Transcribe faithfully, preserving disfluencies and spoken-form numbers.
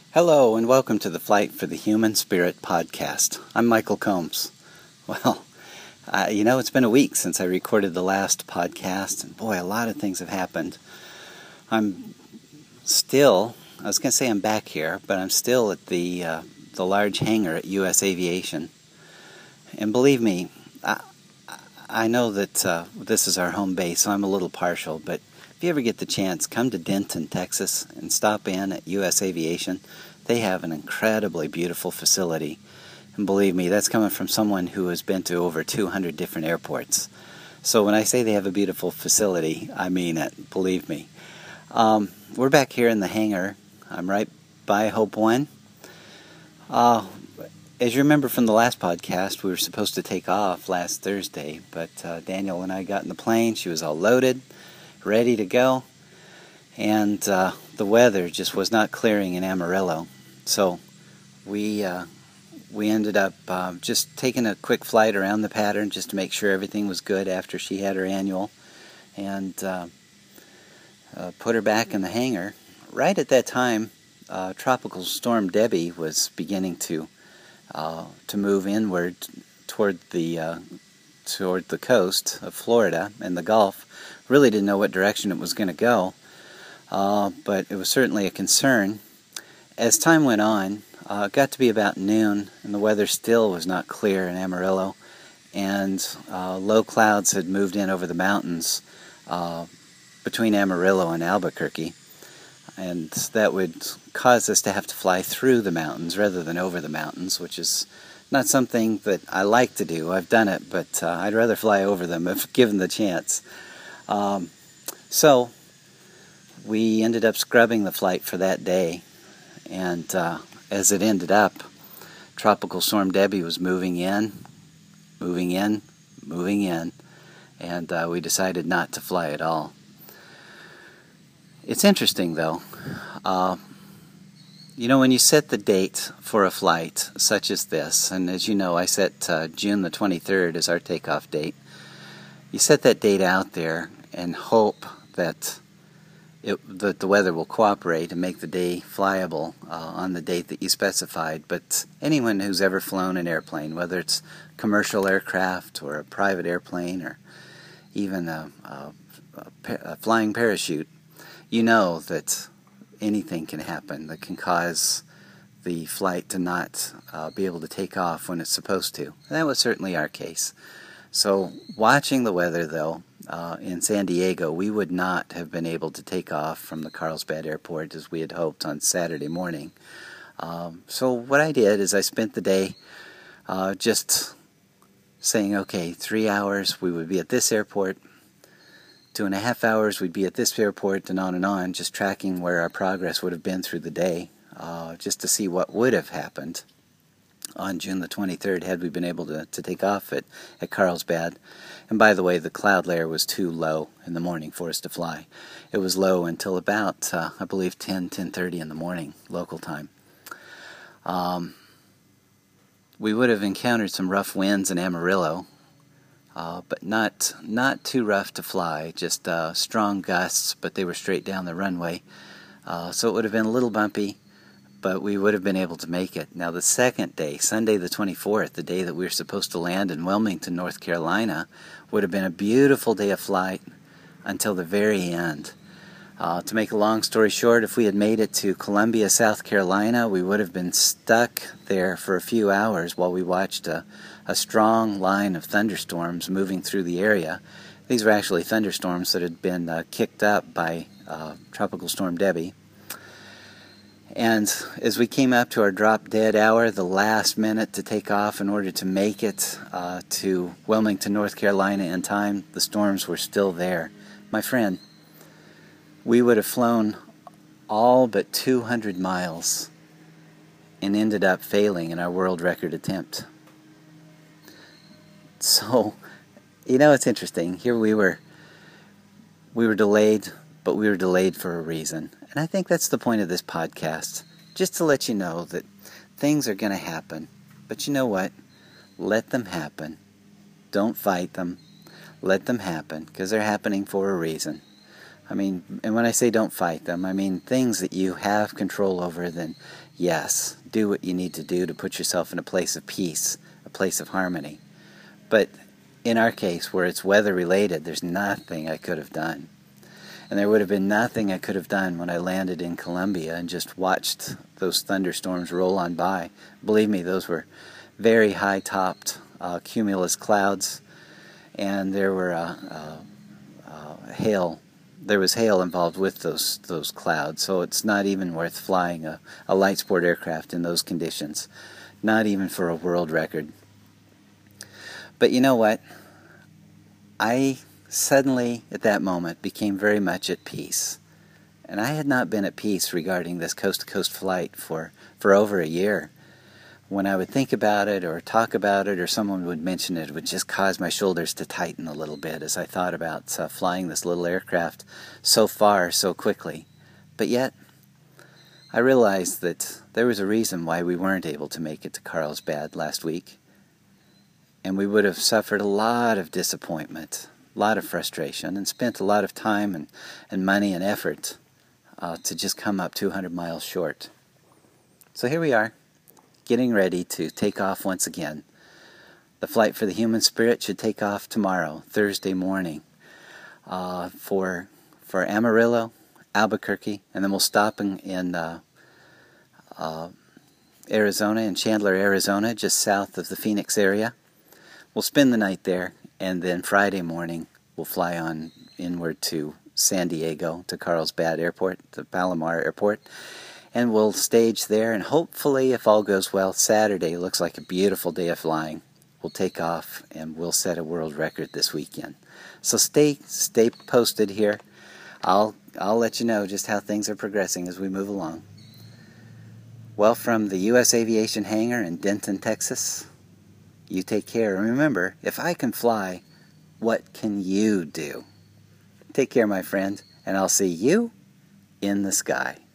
Hello and welcome to the Flight for the Human Spirit podcast. I'm Michael Combs. Well, uh, you know, it's been a week since I recorded the last podcast, and boy, a lot of things have happened. I'm still, I was going to say I'm back here, but I'm still at the uh, the large hangar at U S Aviation. And believe me, I, I know that uh, this is our home base, so I'm a little partial, but if you ever get the chance, come to Denton, Texas, and stop in at U S Aviation. They have an incredibly beautiful facility. And believe me, that's coming from someone who has been to over two hundred different airports. So when I say they have a beautiful facility, I mean it, believe me. Um, we're back here in the hangar. I'm right by Hope One. Uh, as you remember from the last podcast, we were supposed to take off last Thursday, but uh, Daniel and I got in the plane. She was all loaded, ready to go, and uh, the weather just was not clearing in Amarillo. So we uh, we ended up uh, just taking a quick flight around the pattern just to make sure everything was good after she had her annual, and uh, uh, put her back in the hangar. Right at that time, uh, Tropical Storm Debbie was beginning to uh, to move inward toward the uh, toward the coast of Florida and the Gulf. Really didn't know what direction it was going to go, uh, but it was certainly a concern. As time went on, uh, it got to be about noon, and the weather still was not clear in Amarillo, and uh, low clouds had moved in over the mountains uh, between Amarillo and Albuquerque, and that would cause us to have to fly through the mountains rather than over the mountains, which is not something that I like to do. I've done it, but uh, I'd rather fly over them if given the chance. Um, so we ended up scrubbing the flight for that day, and uh, as it ended up, Tropical Storm Debbie was moving in, moving in, moving in, and uh, we decided not to fly at all. It's interesting, though. Uh, you know, when you set the date for a flight such as this, and as you know, I set uh, June the twenty-third as our takeoff date, you set that date out there and hope that it, that the weather will cooperate and make the day flyable uh, on the date that you specified. But anyone who's ever flown an airplane, whether it's commercial aircraft or a private airplane or even a, a, a, a flying parachute, you know that anything can happen that can cause the flight to not uh, be able to take off when it's supposed to. And that was certainly our case. So watching the weather, though, uh, in San Diego, we would not have been able to take off from the Carlsbad Airport as we had hoped on Saturday morning. Um, so what I did is I spent the day uh, just saying, okay, three hours we would be at this airport, two and a half hours we'd be at this airport, and on and on, just tracking where our progress would have been through the day, uh, just to see what would have happened on June the twenty-third had we been able to, to take off at, at Carlsbad. And by the way, the cloud layer was too low in the morning for us to fly. It was low until about, uh, I believe, ten, ten thirty in the morning, local time. Um, we would have encountered some rough winds in Amarillo, uh, but not not too rough to fly, just uh, strong gusts, but they were straight down the runway. Uh, so it would have been a little bumpy, but we would have been able to make it. Now the second day, Sunday the twenty-fourth, the day that we were supposed to land in Wilmington, North Carolina, would have been a beautiful day of flight until the very end. Uh, to make a long story short, if we had made it to Columbia, South Carolina, we would have been stuck there for a few hours while we watched a, a strong line of thunderstorms moving through the area. These were actually thunderstorms that had been uh, kicked up by uh, Tropical Storm Debbie. And as we came up to our drop-dead hour, the last minute to take off in order to make it uh, to Wilmington, North Carolina in time, the storms were still there. My friend, we would have flown all but two hundred miles and ended up failing in our world record attempt. So, you know, it's interesting. Here we were, we were delayed, but we were delayed for a reason. And I think that's the point of this podcast, just to let you know that things are going to happen. But you know what? Let them happen. Don't fight them. Let them happen, because they're happening for a reason. I mean, and when I say don't fight them, I mean things that you have control over, then yes, do what you need to do to put yourself in a place of peace, a place of harmony. But in our case, where it's weather related, there's nothing I could have done. And there would have been nothing I could have done when I landed in Colombia and just watched those thunderstorms roll on by. Believe me, those were very high-topped uh, cumulus clouds, and there were uh, uh, uh, hail. There was hail involved with those those clouds, so it's not even worth flying a, a light sport aircraft in those conditions, not even for a world record. But you know what? I suddenly, at that moment, became very much at peace. And I had not been at peace regarding this coast-to-coast flight for, for over a year. When I would think about it or talk about it or someone would mention it, it would just cause my shoulders to tighten a little bit as I thought about uh, flying this little aircraft so far so quickly. But yet, I realized that there was a reason why we weren't able to make it to Carlsbad last week. And we would have suffered a lot of disappointment, a lot of frustration, and spent a lot of time and, and money and effort uh, to just come up two hundred miles short. So here we are, getting ready to take off once again. The flight for the Human Spirit should take off tomorrow, Thursday morning, uh, for for Amarillo, Albuquerque, and then we'll stop in, in uh, uh, Arizona, in Chandler, Arizona, just south of the Phoenix area. We'll spend the night there, and then Friday morning we'll fly on inward to San Diego, to Carlsbad Airport, to Palomar Airport, and we'll stage there, and hopefully, if all goes well, Saturday looks like a beautiful day of flying. We'll take off, and we'll set a world record this weekend. So stay stay posted here. I'll, I'll let you know just how things are progressing as we move along. Well, from the U S Aviation Hangar in Denton, Texas, you take care. And remember, if I can fly, what can you do? Take care, my friend, and I'll see you in the sky.